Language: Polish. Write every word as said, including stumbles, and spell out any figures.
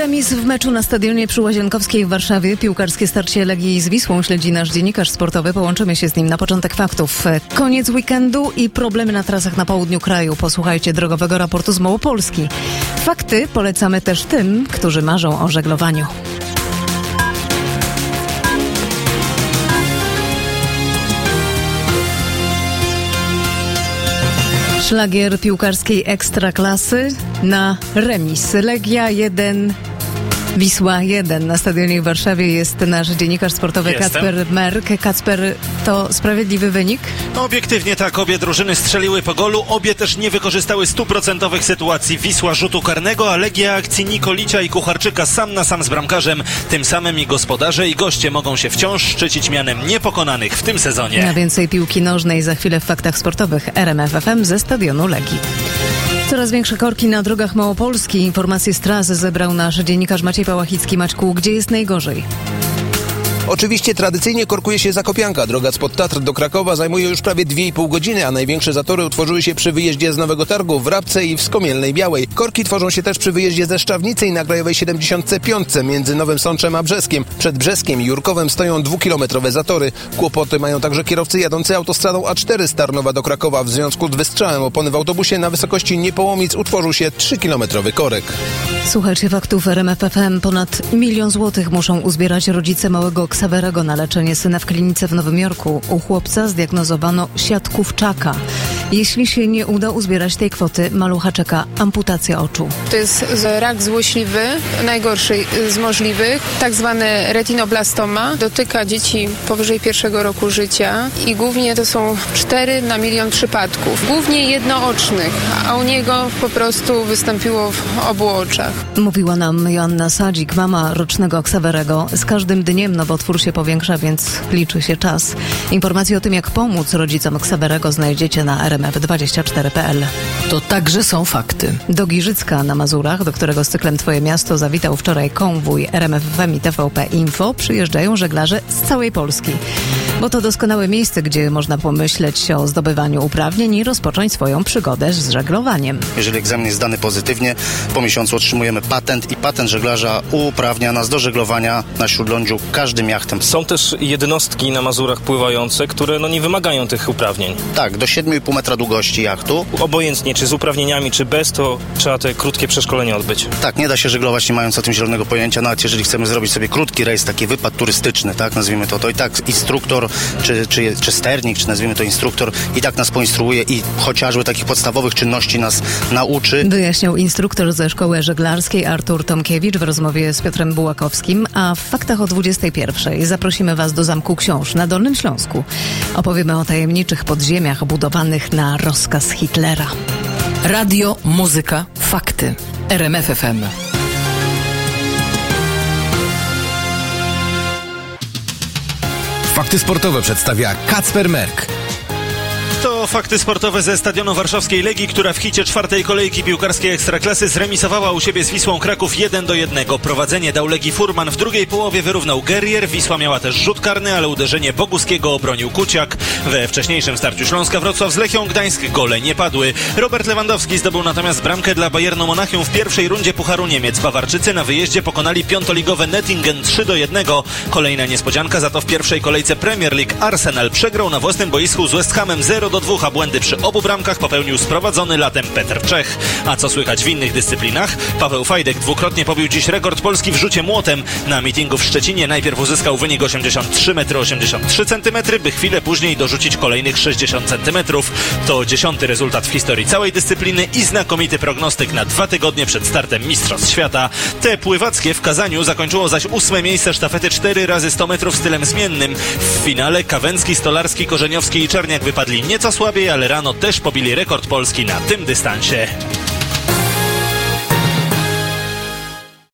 Remis w meczu na stadionie przy Łazienkowskiej w Warszawie. Piłkarskie starcie Legii z Wisłą śledzi nasz dziennikarz sportowy. Połączymy się z nim na początek faktów. Koniec weekendu i problemy na trasach na południu kraju. Posłuchajcie drogowego raportu z Małopolski. Fakty polecamy też tym, którzy marzą o żeglowaniu. Szlagier piłkarskiej ekstraklasy na remis. Legia jeden, Wisła jeden. Na stadionie w Warszawie jest nasz dziennikarz sportowy Jestem. Kacper Merk. Kacper, to sprawiedliwy wynik? No, obiektywnie tak, obie drużyny strzeliły po golu, obie też nie wykorzystały stuprocentowych sytuacji. Wisła rzutu karnego, a Legia akcji Nikolicia i Kucharczyka sam na sam z bramkarzem. Tym samym i gospodarze i goście mogą się wciąż szczycić mianem niepokonanych w tym sezonie. Na więcej piłki nożnej za chwilę w faktach sportowych R M F F M ze stadionu Legii. Coraz większe korki na drogach Małopolski. Informacje z tras zebrał nasz dziennikarz Maciej Pałachicki. Maćku, gdzie jest najgorzej? Oczywiście tradycyjnie korkuje się Zakopianka. Droga spod Tatr do Krakowa zajmuje już prawie dwie i pół godziny, a największe zatory utworzyły się przy wyjeździe z Nowego Targu w Rabce i w Skomielnej Białej. Korki tworzą się też przy wyjeździe ze Szczawnicy i na Krajowej siedemdziesiąt pięć między Nowym Sączem a Brzeskiem. Przed Brzeskiem i Jurkowem stoją dwukilometrowe zatory. Kłopoty mają także kierowcy jadący autostradą A cztery z Tarnowa do Krakowa. W związku z wystrzałem opony w autobusie na wysokości Niepołomic utworzył się trzykilometrowy korek. Słuchajcie faktów R M F F M. Ponad milion złotych muszą uzbierać rodzice małego Ksawerego na leczenie syna w klinice w Nowym Jorku. U chłopca zdiagnozowano siatkówczaka. Jeśli się nie uda uzbierać tej kwoty, malucha czeka amputacja oczu. To jest rak złośliwy, najgorszy z możliwych, tak zwany retinoblastoma. Dotyka dzieci powyżej pierwszego roku życia i głównie to są cztery na milion przypadków. Głównie jednoocznych, a u niego po prostu wystąpiło w obu oczach. Mówiła nam Joanna Sadzik, mama rocznego Ksawerego. Z każdym dniem nowotwór się powiększa, więc liczy się czas. Informacje o tym, jak pomóc rodzicom Ksawerego, znajdziecie na r m f dwadzieścia cztery kropka p l. To także są fakty. Do Giżycka na Mazurach, do którego z cyklem Twoje Miasto zawitał wczoraj konwój R M F F M i T V P Info, przyjeżdżają żeglarze z całej Polski. Bo to doskonałe miejsce, gdzie można pomyśleć o zdobywaniu uprawnień i rozpocząć swoją przygodę z żeglowaniem. Jeżeli egzamin jest zdany pozytywnie, po miesiącu otrzymujemy patent i patent żeglarza uprawnia nas do żeglowania na śródlądziu każdym jachtem. Są też jednostki na Mazurach pływające, które no nie wymagają tych uprawnień. Tak, do siedmiu i pół metra długości jachtu. Obojętnie, czy z uprawnieniami, czy bez, to trzeba te krótkie przeszkolenie odbyć. Tak, nie da się żeglować nie mając o tym zielonego pojęcia, nawet jeżeli chcemy zrobić sobie krótki rejs, taki wypad turystyczny, tak, nazwijmy to, to i tak instruktor, czy, czy, czy sternik, czy nazwijmy to instruktor, i tak nas poinstruuje i chociażby takich podstawowych czynności nas nauczy. Wyjaśniał instruktor ze szkoły żeglarskiej Artur Tomkiewicz w rozmowie z Piotrem Bułakowskim, a w faktach o dwudziestej pierwszej zaprosimy Was do Zamku Książ na Dolnym Śląsku. Opowiemy o tajemniczych podziemiach budowanych na rozkaz Hitlera. Radio, muzyka, fakty. R M F F M. Fakty sportowe przedstawia Kacper Merk. To fakty sportowe ze stadionu warszawskiej Legii, która w hicie czwartej kolejki piłkarskiej Ekstraklasy zremisowała u siebie z Wisłą Kraków jeden do jednego. Prowadzenie dał Legii Furman, w drugiej połowie wyrównał Gerrier. Wisła miała też rzut karny, ale uderzenie Boguskiego obronił Kuciak. We wcześniejszym starciu Śląska Wrocław z Lechią Gdańsk gole nie padły. Robert Lewandowski zdobył natomiast bramkę dla Bayernu Monachium w pierwszej rundzie Pucharu Niemiec. Bawarczycy na wyjeździe pokonali piątoligowe Nettingen trzy do jednego. Kolejna niespodzianka za to w pierwszej kolejce Premier League. Arsenal przegrał na własnym boisku z West Hamem zero do dwóch, a błędy przy obu bramkach popełnił sprowadzony latem Petr Czech. A co słychać w innych dyscyplinach? Paweł Fajdek dwukrotnie pobił dziś rekord Polski w rzucie młotem. Na mitingu w Szczecinie najpierw uzyskał wynik osiemdziesiąt trzy metry osiemdziesiąt trzy centymetry, by chwilę później dorzucić kolejnych sześćdziesiąt centymetrów. To dziesiąty rezultat w historii całej dyscypliny i znakomity prognostyk na dwa tygodnie przed startem Mistrzostw Świata. Te pływackie w Kazaniu zakończyło zaś ósme miejsce sztafety cztery razy sto metrów stylem zmiennym. W finale Kawęcki, Stolarski, Korzeniowski i Czerniak wypadli nieco słabiej, ale rano też pobili rekord Polski na tym dystansie.